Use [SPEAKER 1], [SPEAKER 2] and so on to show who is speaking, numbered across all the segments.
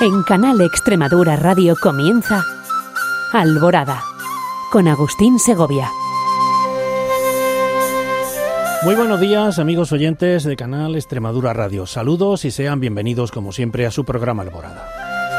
[SPEAKER 1] En Canal Extremadura Radio comienza Alborada, con Agustín Segovia.
[SPEAKER 2] Muy buenos días, amigos oyentes de Canal Extremadura Radio. Saludos y sean bienvenidos, como siempre, a su programa Alborada.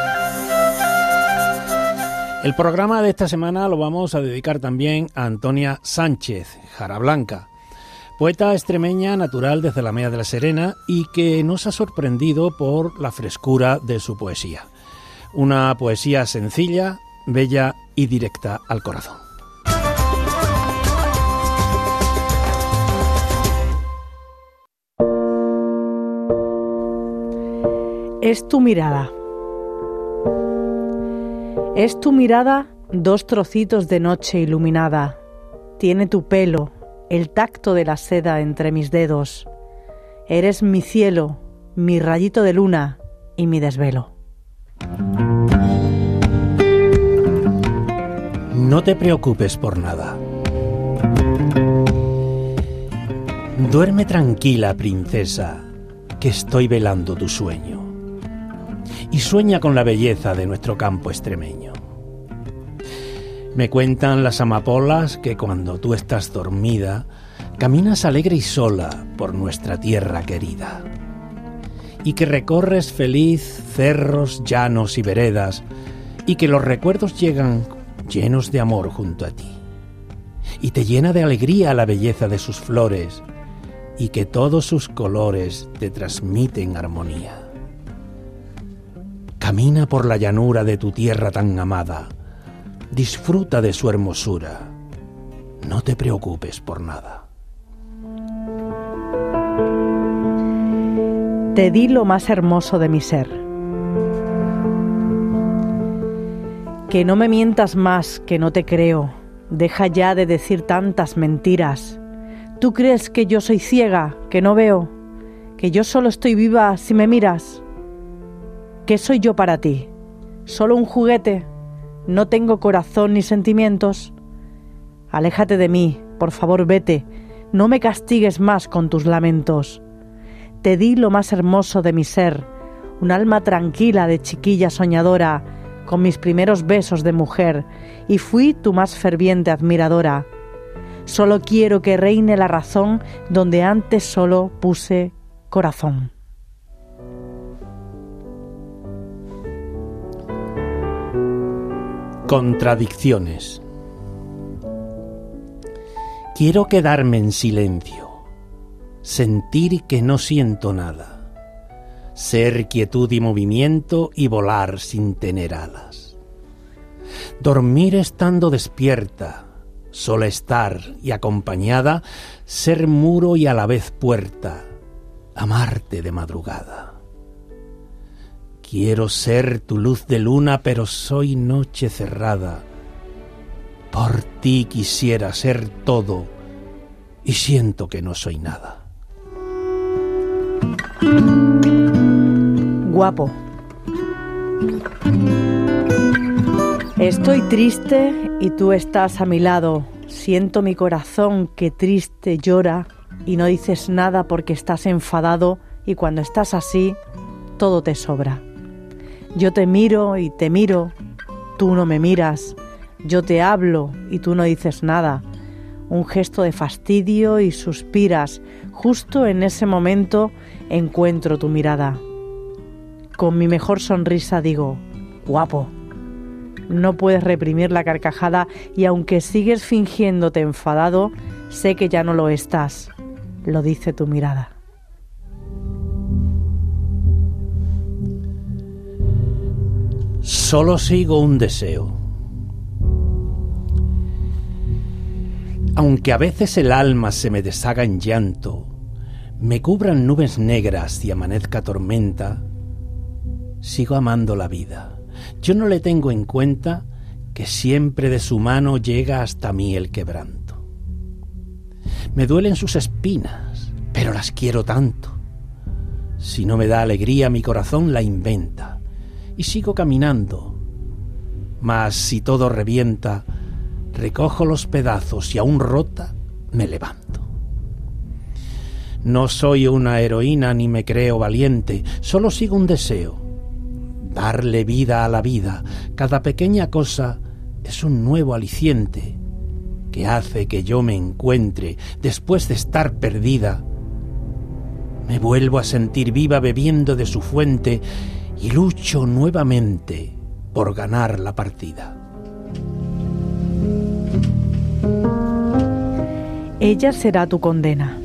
[SPEAKER 2] El programa de esta semana lo vamos a dedicar también a Antonia Sánchez, Jara Blanca, poeta extremeña natural de Zalamea de la Serena y que nos ha sorprendido por la frescura de su poesía. Una poesía sencilla, bella y directa al corazón.
[SPEAKER 3] Es tu mirada. Es tu mirada dos trocitos de noche iluminada. Tiene tu pelo el tacto de la seda entre mis dedos. Eres mi cielo, mi rayito de luna y mi desvelo.
[SPEAKER 2] No te preocupes por nada. Duerme tranquila, princesa, que estoy velando tu sueño. Y sueña con la belleza de nuestro campo extremeño. Me cuentan las amapolas que cuando tú estás dormida, caminas alegre y sola por nuestra tierra querida. Y que recorres feliz cerros, llanos y veredas, y que los recuerdos llegan llenos de amor junto a ti. Y te llena de alegría la belleza de sus flores, y que todos sus colores te transmiten armonía. Camina por la llanura de tu tierra tan amada, disfruta de su hermosura, no te preocupes por nada.
[SPEAKER 3] Te di lo más hermoso de mi ser. Que no me mientas más, que no te creo, deja ya de decir tantas mentiras. ¿Tú crees que yo soy ciega, que no veo, que yo solo estoy viva si me miras? ¿Qué soy yo para ti? ¿Solo un juguete? ¿No tengo corazón ni sentimientos? Aléjate de mí, por favor vete, no me castigues más con tus lamentos. Te di lo más hermoso de mi ser, un alma tranquila de chiquilla soñadora, con mis primeros besos de mujer, y fui tu más ferviente admiradora. Solo quiero que reine la razón donde antes solo puse corazón.
[SPEAKER 2] Contradicciones. Quiero quedarme en silencio, sentir que no siento nada, ser quietud y movimiento y volar sin tener alas. Dormir estando despierta, sola estar y acompañada, ser muro y a la vez puerta, amarte de madrugada. Quiero ser tu luz de luna, pero soy noche cerrada. Por ti quisiera ser todo y siento que no soy nada.
[SPEAKER 3] Guapo. Estoy triste y tú estás a mi lado. Siento mi corazón que triste llora y no dices nada porque estás enfadado y cuando estás así, todo te sobra. Yo te miro y te miro, tú no me miras, yo te hablo y tú no dices nada. Un gesto de fastidio y suspiras, justo en ese momento encuentro tu mirada. Con mi mejor sonrisa digo, guapo. No puedes reprimir la carcajada y aunque sigues fingiéndote enfadado, sé que ya no lo estás, lo dice tu mirada.
[SPEAKER 2] Solo sigo un deseo. Aunque a veces el alma se me deshaga en llanto, me cubran nubes negras y amanezca tormenta, sigo amando la vida. Yo no le tengo en cuenta que siempre de su mano llega hasta mí el quebranto. Me duelen sus espinas, pero las quiero tanto. Si no me da alegría, mi corazón la inventa. Y sigo caminando, mas si todo revienta, recojo los pedazos y aún rota me levanto. No soy una heroína ni me creo valiente, solo sigo un deseo, darle vida a la vida. Cada pequeña cosa es un nuevo aliciente que hace que yo me encuentre después de estar perdida. Me vuelvo a sentir viva bebiendo de su fuente y lucho nuevamente por ganar la partida.
[SPEAKER 3] Ella será tu condena.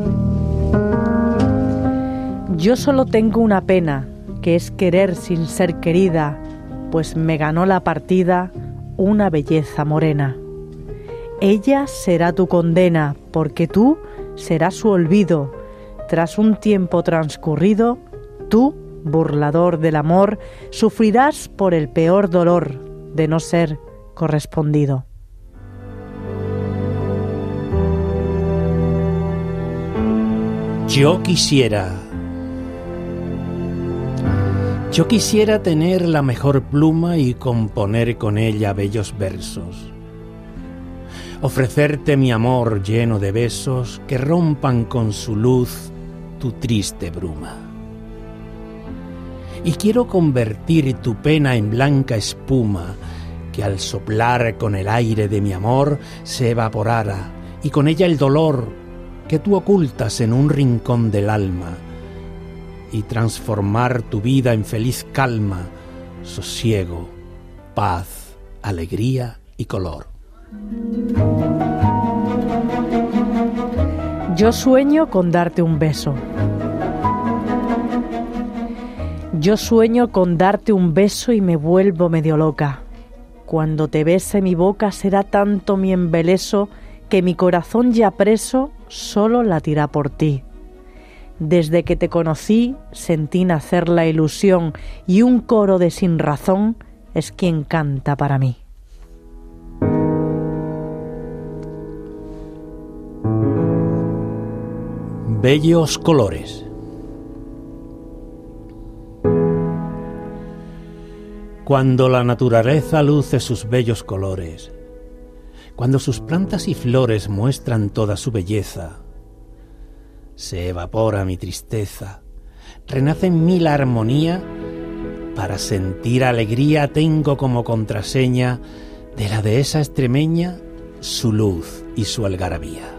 [SPEAKER 3] Yo solo tengo una pena, que es querer sin ser querida, pues me ganó la partida una belleza morena. Ella será tu condena, porque tú serás su olvido. Tras un tiempo transcurrido, tú, burlador del amor, sufrirás por el peor dolor de no ser correspondido.
[SPEAKER 2] Yo quisiera tener la mejor pluma y componer con ella bellos versos. Ofrecerte mi amor lleno de besos que rompan con su luz tu triste bruma. Y quiero convertir tu pena en blanca espuma que al soplar con el aire de mi amor se evaporara y con ella el dolor que tú ocultas en un rincón del alma y transformar tu vida en feliz calma, sosiego, paz, alegría y color.
[SPEAKER 3] Yo sueño con darte un beso. Yo sueño con darte un beso y me vuelvo medio loca. Cuando te bese mi boca será tanto mi embeleso que mi corazón ya preso solo latirá por ti. Desde que te conocí sentí nacer la ilusión y un coro de sin razón es quien canta para mí.
[SPEAKER 2] Bellos colores. Cuando la naturaleza luce sus bellos colores, cuando sus plantas y flores muestran toda su belleza, se evapora mi tristeza, renace en mí la armonía, para sentir alegría tengo como contraseña de la dehesa extremeña su luz y su algarabía.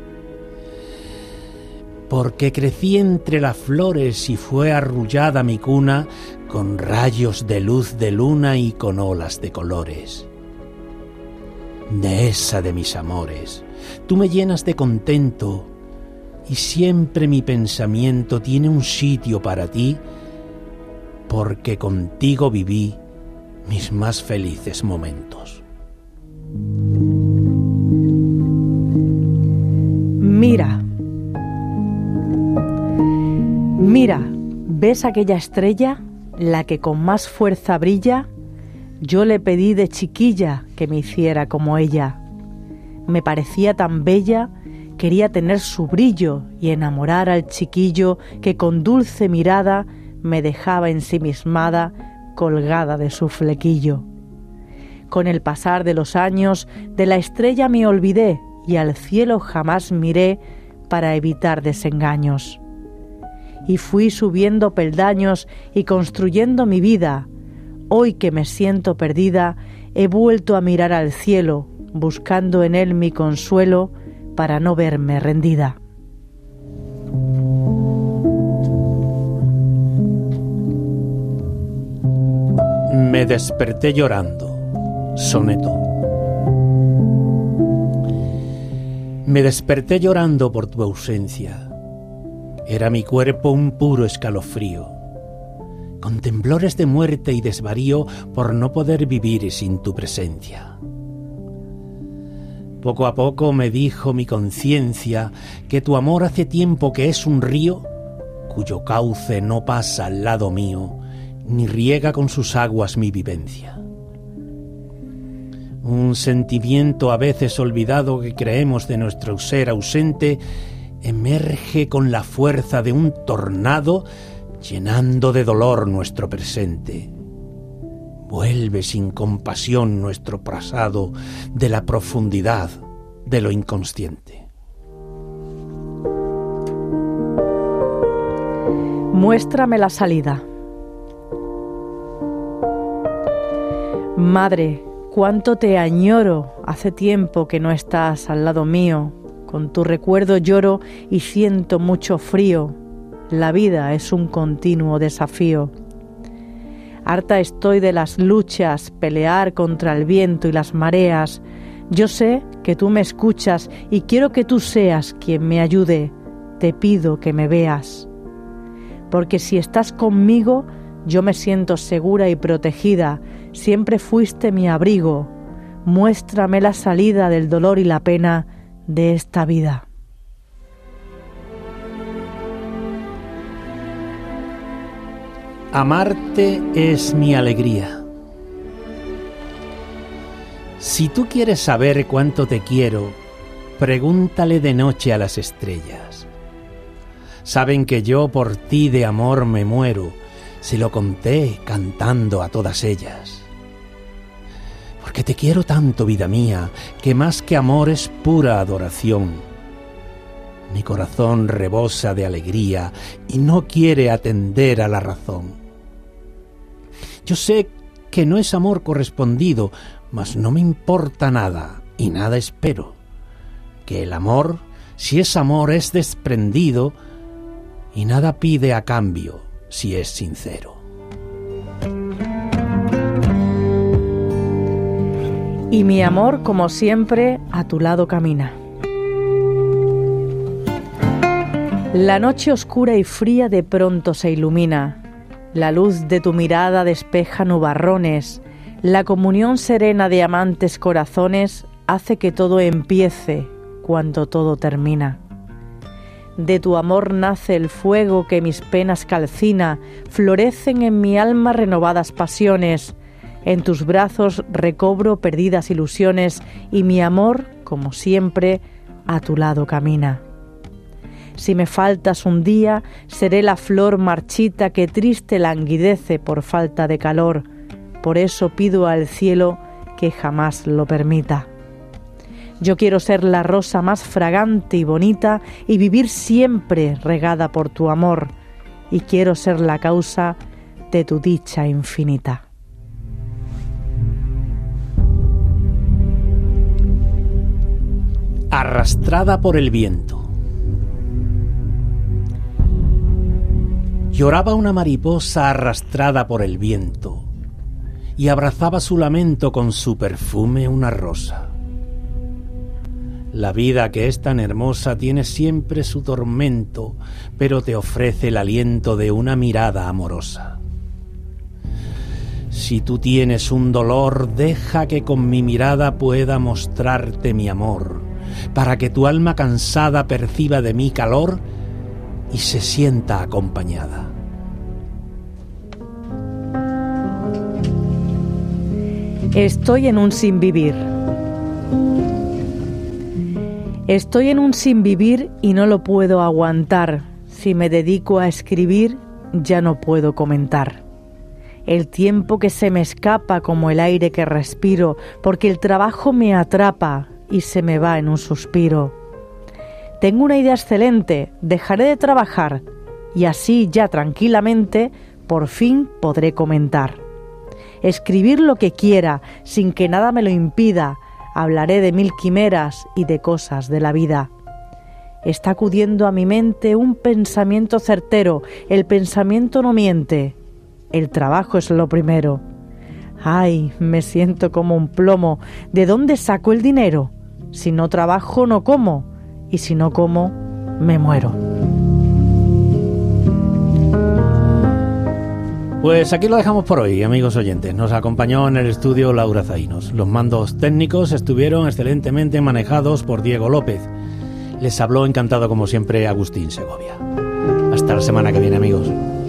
[SPEAKER 2] Porque crecí entre las flores y fue arrullada mi cuna con rayos de luz de luna y con olas de colores. Dehesa de mis amores, tú me llenas de contento y siempre mi pensamiento tiene un sitio para ti, porque contigo viví mis más felices momentos.
[SPEAKER 3] Mira, ¿ves aquella estrella, la que con más fuerza brilla? Yo le pedí de chiquilla que me hiciera como ella. Me parecía tan bella, quería tener su brillo y enamorar al chiquillo que con dulce mirada me dejaba ensimismada, colgada de su flequillo. Con el pasar de los años, de la estrella me olvidé y al cielo jamás miré para evitar desengaños. Y fui subiendo peldaños y construyendo mi vida. Hoy que me siento perdida, he vuelto a mirar al cielo, buscando en él mi consuelo para no verme rendida.
[SPEAKER 2] Me desperté llorando. Soneto. Me desperté llorando por tu ausencia. Era mi cuerpo un puro escalofrío, con temblores de muerte y desvarío por no poder vivir sin tu presencia. Poco a poco me dijo mi conciencia que tu amor hace tiempo que es un río cuyo cauce no pasa al lado mío, ni riega con sus aguas mi vivencia. Un sentimiento a veces olvidado que creemos de nuestro ser ausente emerge con la fuerza de un tornado, llenando de dolor nuestro presente. Vuelve sin compasión nuestro pasado de la profundidad de lo inconsciente.
[SPEAKER 3] Muéstrame la salida. Madre, cuánto te añoro, hace tiempo que no estás al lado mío. Con tu recuerdo lloro y siento mucho frío. La vida es un continuo desafío. Harta estoy de las luchas, pelear contra el viento y las mareas. Yo sé que tú me escuchas y quiero que tú seas quien me ayude. Te pido que me veas. Porque si estás conmigo, yo me siento segura y protegida. Siempre fuiste mi abrigo. Muéstrame la salida del dolor y la pena de esta vida.
[SPEAKER 2] Amarte es mi alegría. Si tú quieres saber cuánto te quiero, pregúntale de noche a las estrellas. Saben que yo por ti de amor me muero, se lo conté cantando a todas ellas. Porque te quiero tanto, vida mía, que más que amor es pura adoración. Mi corazón rebosa de alegría y no quiere atender a la razón. Yo sé que no es amor correspondido, mas no me importa nada y nada espero. Que el amor, si es amor, es desprendido y nada pide a cambio si es sincero.
[SPEAKER 3] Y mi amor, como siempre, a tu lado camina. La noche oscura y fría de pronto se ilumina. La luz de tu mirada despeja nubarrones. La comunión serena de amantes corazones hace que todo empiece cuando todo termina. De tu amor nace el fuego que mis penas calcina. Florecen en mi alma renovadas pasiones. En tus brazos recobro perdidas ilusiones y mi amor, como siempre, a tu lado camina. Si me faltas un día, seré la flor marchita que triste languidece por falta de calor. Por eso pido al cielo que jamás lo permita. Yo quiero ser la rosa más fragante y bonita y vivir siempre regada por tu amor. Y quiero ser la causa de tu dicha infinita.
[SPEAKER 2] Arrastrada por el viento. Lloraba una mariposa arrastrada por el viento y abrazaba su lamento con su perfume una rosa. La vida que es tan hermosa tiene siempre su tormento, pero te ofrece el aliento de una mirada amorosa. Si tú tienes un dolor, deja que con mi mirada pueda mostrarte mi amor, para que tu alma cansada perciba de mi calor y se sienta acompañada.
[SPEAKER 3] Estoy en un sinvivir. Estoy en un sinvivir y no lo puedo aguantar. Si me dedico a escribir, ya no puedo comentar. El tiempo que se me escapa como el aire que respiro, porque el trabajo me atrapa y se me va en un suspiro. Tengo una idea excelente, dejaré de trabajar y así ya tranquilamente por fin podré comentar. Escribir lo que quiera, sin que nada me lo impida, hablaré de mil quimeras y de cosas de la vida. Está acudiendo a mi mente un pensamiento certero, el pensamiento no miente, el trabajo es lo primero. Ay, me siento como un plomo, ¿de dónde saco el dinero? Si no trabajo no como, y si no como, me muero.
[SPEAKER 2] Pues aquí lo dejamos por hoy, amigos oyentes. Nos acompañó en el estudio Laura Zainos. Los mandos técnicos estuvieron excelentemente manejados por Diego López. Les habló encantado como siempre Agustín Segovia. Hasta la semana que viene, amigos.